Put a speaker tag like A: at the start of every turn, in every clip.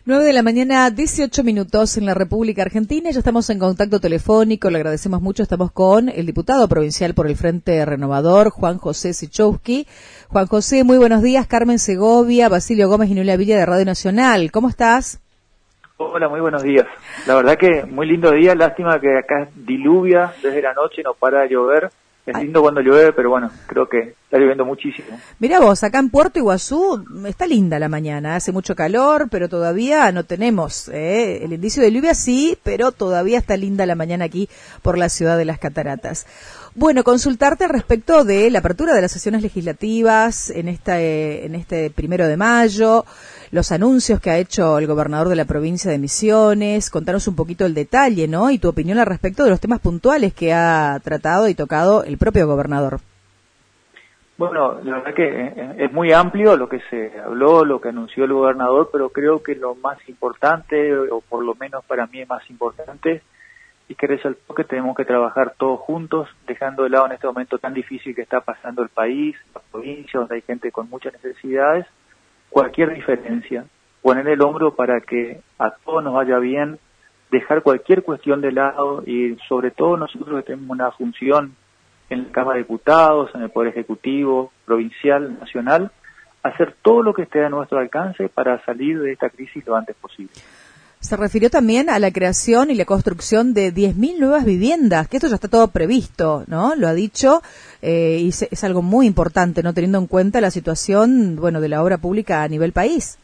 A: 9 de la mañana, 18 minutos en la República Argentina. Ya estamos en contacto telefónico, le agradecemos mucho. Estamos con el diputado provincial por el Frente Renovador, Juan José Sichowski. Juan José, muy buenos días. Carmen Segovia, Basilio Gómez y Nuria Villa de Radio Nacional. ¿Cómo estás?
B: Hola, muy buenos días. La verdad que muy lindo día. Lástima que acá diluvia desde la noche, no para de llover. Es lindo cuando llueve, pero bueno, creo que está lloviendo muchísimo.
A: Mirá vos, acá en Puerto Iguazú está linda la mañana, hace mucho calor, pero todavía no tenemos el indicio de lluvia, sí, pero todavía está linda la mañana aquí por la ciudad de las Cataratas. Bueno, consultarte respecto de la apertura de las sesiones legislativas en este 1 de mayo, los anuncios que ha hecho el gobernador de la provincia de Misiones. Contanos un poquito el detalle, ¿no? Y tu opinión al respecto de los temas puntuales que ha tratado y tocado el propio gobernador.
B: Bueno, la verdad que es muy amplio lo que se habló, lo que anunció el gobernador, pero creo que lo más importante, o por lo menos para mí es más importante, y que resaltó que tenemos que trabajar todos juntos, dejando de lado en este momento tan difícil que está pasando el país, la provincia, donde hay gente con muchas necesidades, cualquier diferencia, poner el hombro para que a todos nos vaya bien, dejar cualquier cuestión de lado y sobre todo nosotros que tenemos una función en la Cámara de Diputados, en el Poder Ejecutivo, provincial, nacional, hacer todo lo que esté a nuestro alcance para salir de esta crisis lo antes posible.
A: Se refirió también a la creación y la construcción de 10.000 nuevas viviendas, que esto ya está todo previsto, ¿no? Lo ha dicho, y es algo muy importante, ¿no? Teniendo en cuenta la situación, bueno, de la obra pública a nivel país.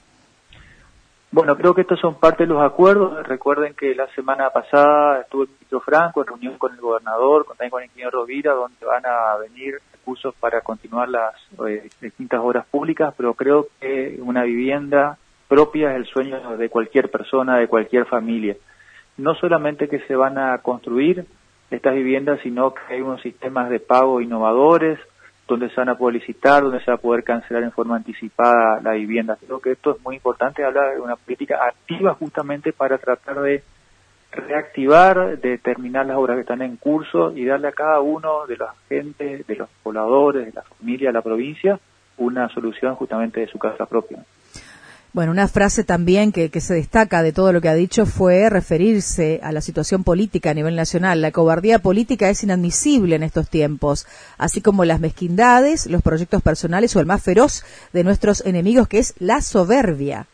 B: Bueno, creo que estos son parte de los acuerdos. Recuerden que la semana pasada estuvo el ministro Franco en reunión con el gobernador, también con el ingeniero Rovira, donde van a venir recursos para continuar las distintas obras públicas, pero creo que una vivienda propia es el sueño de cualquier persona, de cualquier familia. No solamente que se van a construir estas viviendas, sino que hay unos sistemas de pago innovadores, donde se van a poder licitar, donde se va a poder cancelar en forma anticipada la vivienda. Creo que esto es muy importante, hablar de una política activa justamente para tratar de reactivar, de terminar las obras que están en curso y darle a cada uno de la gente, de los pobladores, de la familia, de la provincia, una solución justamente de su casa propia.
A: Bueno, una frase también que se destaca de todo lo que ha dicho fue referirse a la situación política a nivel nacional. La cobardía política es inadmisible en estos tiempos, así como las mezquindades, los proyectos personales o el más feroz de nuestros enemigos, que es la soberbia.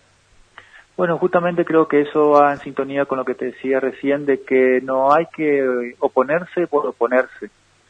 B: Bueno, justamente creo que eso va en sintonía con lo que te decía recién, de que no hay que oponerse por oponerse.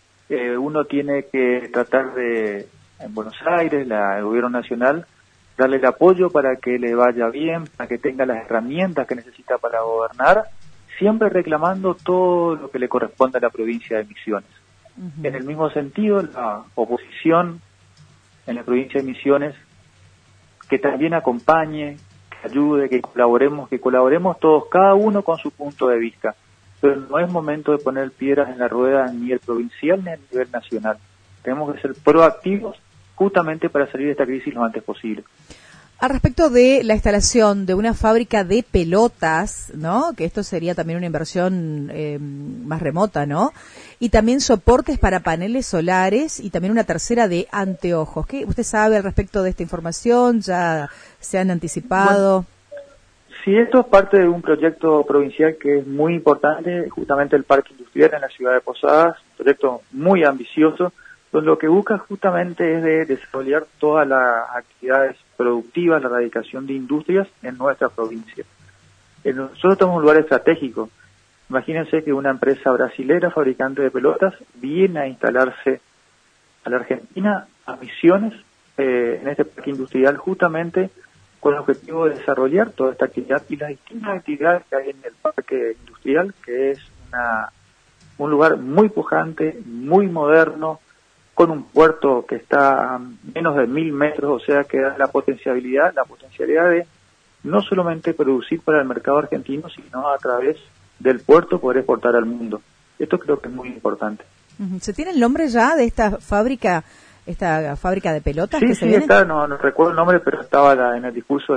B: Uno tiene que tratar de, en Buenos Aires, el gobierno nacional, darle el apoyo para que le vaya bien, para que tenga las herramientas que necesita para gobernar, siempre reclamando todo lo que le corresponde a la provincia de Misiones. En el mismo sentido, la oposición en la provincia de Misiones, que también acompañe, que ayude, que colaboremos todos, cada uno con su punto de vista. Pero no es momento de poner piedras en la rueda ni el provincial ni a nivel nacional. Tenemos que ser proactivos justamente para salir de esta crisis lo antes posible.
A: Al respecto de la instalación de una fábrica de pelotas, ¿no? Que esto sería también una inversión más remota, ¿no? Y también soportes para paneles solares y también una tercera de anteojos. ¿Qué usted sabe al respecto de esta información? ¿Ya se han anticipado?
B: Bueno, sí, esto es parte de un proyecto provincial que es muy importante, justamente el Parque Industrial en la ciudad de Posadas, un proyecto muy ambicioso, donde lo que busca justamente es de desarrollar todas las actividades productivas, la erradicación de industrias en nuestra provincia. Nosotros tenemos un lugar estratégico. Imagínense que una empresa brasilera, fabricante de pelotas, viene a instalarse a la Argentina, a Misiones, en este parque industrial, justamente con el objetivo de desarrollar toda esta actividad y las distintas actividades que hay en el parque industrial, que es un lugar muy pujante, muy moderno, con un puerto que está a menos de 1.000 metros, o sea que da la potencialidad de no solamente producir para el mercado argentino, sino a través del puerto poder exportar al mundo. Esto creo que es muy importante.
A: ¿Se tiene el nombre ya de esta fábrica de pelotas?
B: Sí,
A: que
B: sí, está, no recuerdo el nombre, pero en el discurso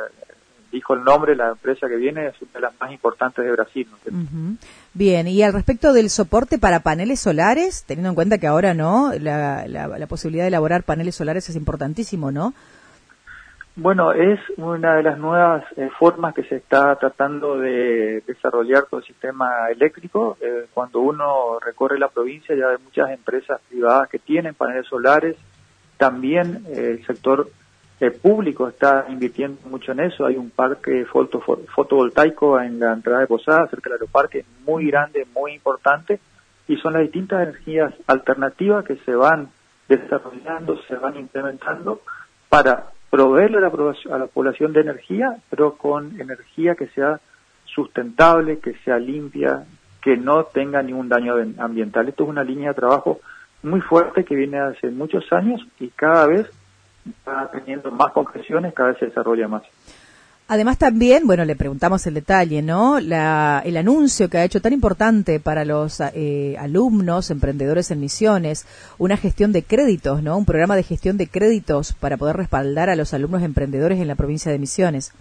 B: dijo el nombre, la empresa que viene es una de las más importantes de Brasil, ¿no?
A: Bien, y al respecto del soporte para paneles solares, teniendo en cuenta que ahora no, la posibilidad de elaborar paneles solares es importantísimo, ¿no?
B: Bueno, es una de las nuevas formas que se está tratando de desarrollar todo el sistema eléctrico. Cuando uno recorre la provincia ya hay muchas empresas privadas que tienen paneles solares. También el sector público está invirtiendo mucho en eso. Hay un parque fotovoltaico en la entrada de Posadas, cerca del aeroparque, muy grande, muy importante. Y son las distintas energías alternativas que se van desarrollando, se van implementando para proveerle a la población de energía, pero con energía que sea sustentable, que sea limpia, que no tenga ningún daño ambiental. Esto es una línea de trabajo muy fuerte que viene hace muchos años y cada vez va teniendo más concreciones, cada vez se desarrolla más.
A: Además también, bueno, le preguntamos el detalle, ¿no? El anuncio que ha hecho tan importante para los alumnos, emprendedores en Misiones, una gestión de créditos, ¿no? Un programa de gestión de créditos para poder respaldar a los alumnos emprendedores en la provincia de Misiones.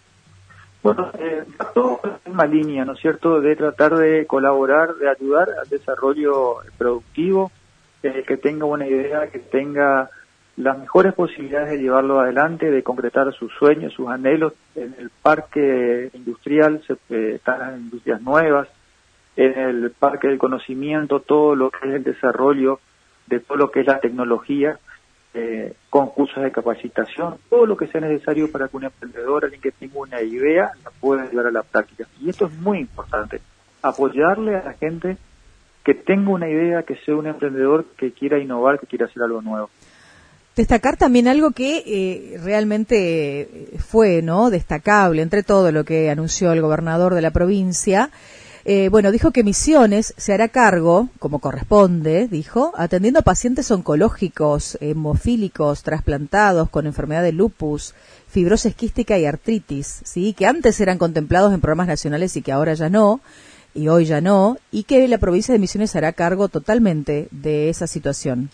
B: Bueno, todo en la misma línea, ¿no es cierto?, de tratar de colaborar, de ayudar al desarrollo productivo, que tenga una idea, que tenga las mejores posibilidades de llevarlo adelante, de concretar sus sueños, sus anhelos. En el parque industrial están las industrias nuevas, en el parque del conocimiento, todo lo que es el desarrollo de todo lo que es la tecnología, concursos de capacitación, todo lo que sea necesario para que un emprendedor, alguien que tenga una idea, la pueda llevar a la práctica. Y esto es muy importante, apoyarle a la gente que tenga una idea, que sea un emprendedor, que quiera innovar, que quiera hacer algo nuevo.
A: Destacar también algo que realmente fue, ¿no?, destacable entre todo lo que anunció el gobernador de la provincia. Bueno, dijo que Misiones se hará cargo, como corresponde, dijo, atendiendo a pacientes oncológicos, hemofílicos, trasplantados con enfermedad de lupus, fibrosis quística y artritis, ¿sí?, que antes eran contemplados en programas nacionales y que ahora ya no, y hoy ya no, y que la provincia de Misiones se hará cargo totalmente de esa situación.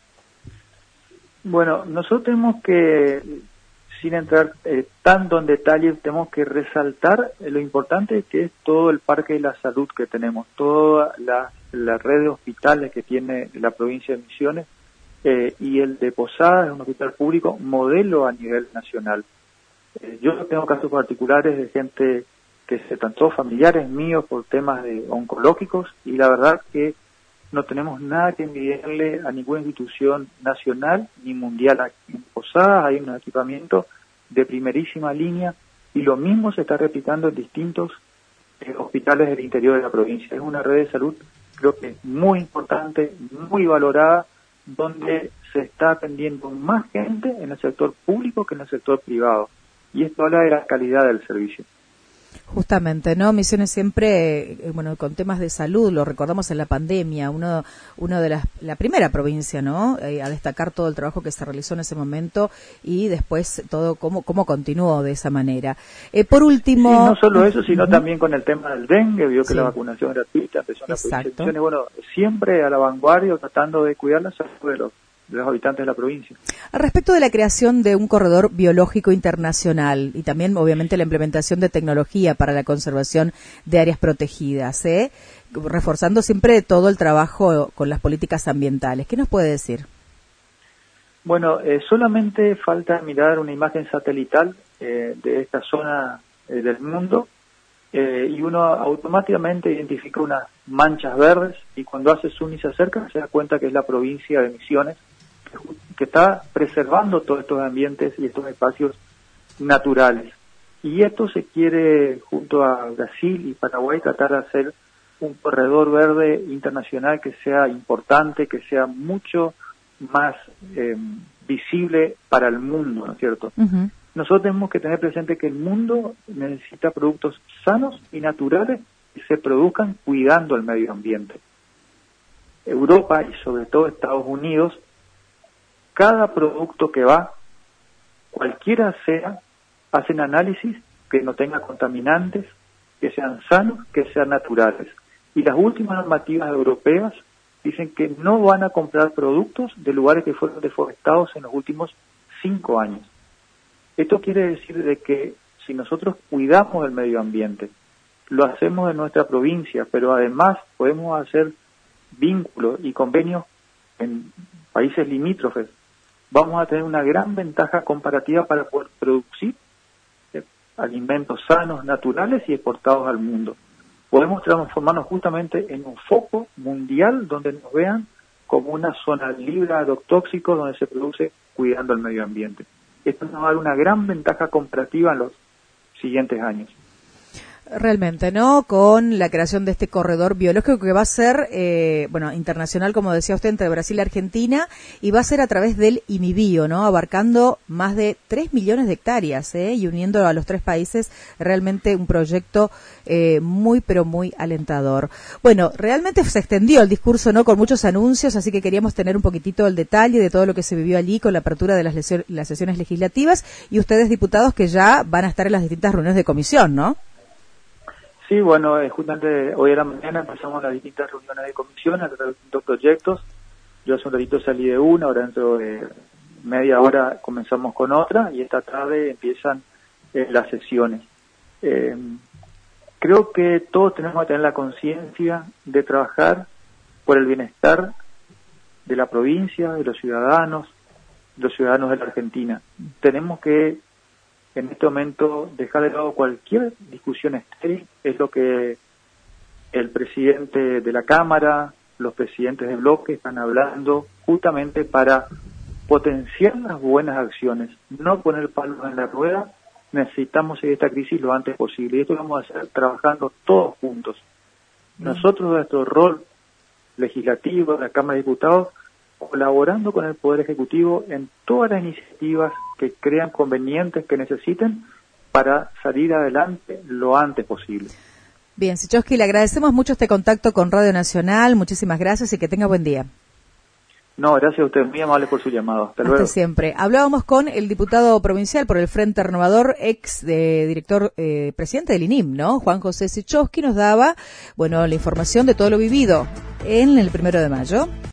B: Bueno, nosotros tenemos que, sin entrar tanto en detalle, tenemos que resaltar lo importante que es todo el parque de la salud que tenemos, toda la red de hospitales que tiene la provincia de Misiones, y el de Posadas es un hospital público modelo a nivel nacional. Yo tengo casos particulares de gente que se trató, familiares míos, por temas oncológicos, y la verdad que no tenemos nada que envidiarle a ninguna institución nacional ni mundial. Aquí en Posadas hay un equipamiento de primerísima línea y lo mismo se está replicando en distintos hospitales del interior de la provincia. Es una red de salud, creo que muy importante, muy valorada, donde se está atendiendo más gente en el sector público que en el sector privado. Y esto habla de la calidad del servicio.
A: Justamente, ¿no? Misiones siempre, bueno, con temas de salud, lo recordamos en la pandemia, uno de la primera provincia, ¿no?, a destacar todo el trabajo que se realizó en ese momento y después todo cómo continuó de esa manera. Por último...
B: Y no solo eso, sino también con el tema del dengue, vio que la vacunación gratuita empezó en la provincia de Misiones, bueno, siempre a la vanguardia, tratando de cuidar la salud de los habitantes de la provincia.
A: Al respecto de la creación de un corredor biológico internacional y también, obviamente, la implementación de tecnología para la conservación de áreas protegidas, reforzando siempre todo el trabajo con las políticas ambientales. ¿Qué nos puede decir?
B: Bueno, solamente falta mirar una imagen satelital de esta zona del mundo y uno automáticamente identifica unas manchas verdes y cuando hace zoom y se acerca se da cuenta que es la provincia de Misiones, que está preservando todos estos ambientes y estos espacios naturales. Y esto se quiere, junto a Brasil y Paraguay, tratar de hacer un corredor verde internacional que sea importante, que sea mucho más visible para el mundo, ¿no es cierto? Uh-huh. Nosotros tenemos que tener presente que el mundo necesita productos sanos y naturales que se produzcan cuidando el medio ambiente. Europa y sobre todo Estados Unidos, cada producto que va, cualquiera sea, hacen análisis que no tenga contaminantes, que sean sanos, que sean naturales. Y las últimas normativas europeas dicen que no van a comprar productos de lugares que fueron deforestados en los últimos 5 años. Esto quiere decir de que si nosotros cuidamos del medio ambiente, lo hacemos en nuestra provincia, pero además podemos hacer vínculos y convenios en países limítrofes vamos a tener una gran ventaja comparativa para poder producir alimentos sanos, naturales y exportados al mundo. Podemos transformarnos justamente en un foco mundial donde nos vean como una zona libre de agrotóxicos donde se produce cuidando el medio ambiente. Esto nos va a dar una gran ventaja comparativa en los siguientes años.
A: Realmente, ¿no? Con la creación de este corredor biológico que va a ser, internacional, como decía usted, entre Brasil y Argentina, y va a ser a través del IMIBio, ¿no? Abarcando más de 3 millones de hectáreas, y uniendo a los 3 países, realmente un proyecto muy, pero muy alentador. Bueno, realmente se extendió el discurso, ¿no? Con muchos anuncios, así que queríamos tener un poquitito el detalle de todo lo que se vivió allí con la apertura de las sesiones legislativas, y ustedes, diputados, que ya van a estar en las distintas reuniones de comisión, ¿no?
B: Sí, bueno, justamente hoy a la mañana empezamos las distintas reuniones de comisión a través de distintos proyectos. Yo hace un ratito salí de una, ahora dentro de media hora comenzamos con otra y esta tarde empiezan las sesiones. Creo que todos tenemos que tener la conciencia de trabajar por el bienestar de la provincia, de los ciudadanos de la Argentina. Tenemos que en este momento dejar de lado cualquier discusión estéril. Es lo que el presidente de la Cámara, los presidentes de bloque están hablando justamente para potenciar las buenas acciones, no poner palos en la rueda. Necesitamos seguir esta crisis lo antes posible y esto lo vamos a hacer trabajando todos juntos. Nosotros, nuestro rol legislativo de la Cámara de Diputados, colaborando con el Poder Ejecutivo en todas las iniciativas que crean convenientes que necesiten para salir adelante lo antes posible.
A: Bien, Sichowski, le agradecemos mucho este contacto con Radio Nacional, muchísimas gracias y que tenga buen día.
B: No, gracias a usted, muy amable por su llamado. Hasta luego.
A: Siempre. Hablábamos con el diputado provincial por el Frente Renovador, presidente del INIM, ¿no? Juan José Sichowski nos daba, la información de todo lo vivido en el 1 de mayo.